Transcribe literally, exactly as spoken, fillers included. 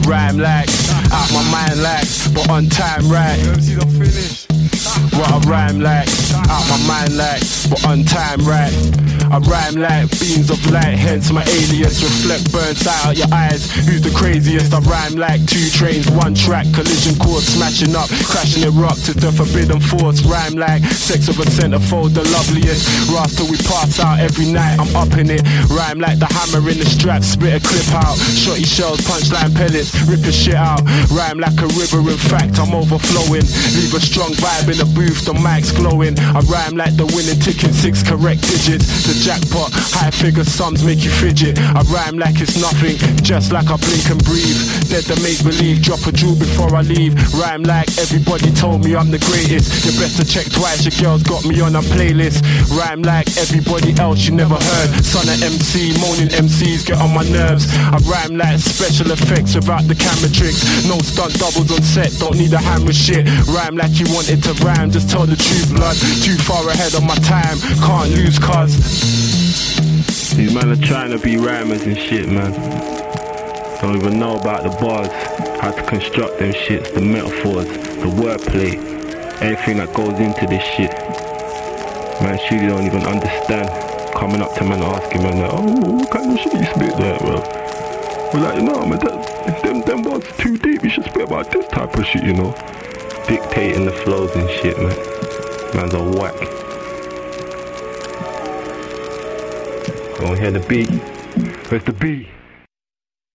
rhyme like, out my mind like, but on time right. What I rhyme like, out my mind like, but on time right. I rhyme like beams of light, hence my alias reflect burns out your eyes. Who's the craziest? I rhyme like two trains, one track, collision course, smashing up, crashing in rocks is the forbidden force. Rhyme like sex of a centerfold, the loveliest. Rasta we pass out every night, I'm up in it. Rhyme like the hammer in the strap, spit a clip out. Shotty shells, punchline pellets, rip a shit out. Rhyme like a river, in fact I'm overflowing. Leave a strong vibe in the booth, the mic's glowing. I rhyme like the winning ticket, six correct digits. The jackpot, high figure sums make you fidget. I rhyme like it's nothing, just like I blink and breathe. Dead to make believe, drop a jewel before I leave. Rhyme like everybody told me I'm the greatest. You better check twice, your girl's got me on a playlist. Rhyme like everybody else you never heard. Son of M C, moaning M Cs get on my nerves. I rhyme like special effects without the camera tricks. No stunt doubles on set, don't need a hammer shit. Rhyme like you wanted to rhyme, just tell the truth blood. Too far ahead of my time, can't lose cuz these men are trying to be rhymers and shit, man. Don't even know about the bars, how to construct them shits, the metaphors, the wordplay, everything that goes into this shit. Man, surely don't even understand. Coming up to man asking man, like, oh, what kind of shit you spit there, bro? We're like, no, man, that, them, them bars too deep, you should spit about this type of shit, you know? Dictating the flows and shit, man. Man's a whack. Go and hear the beat. Where's the beat?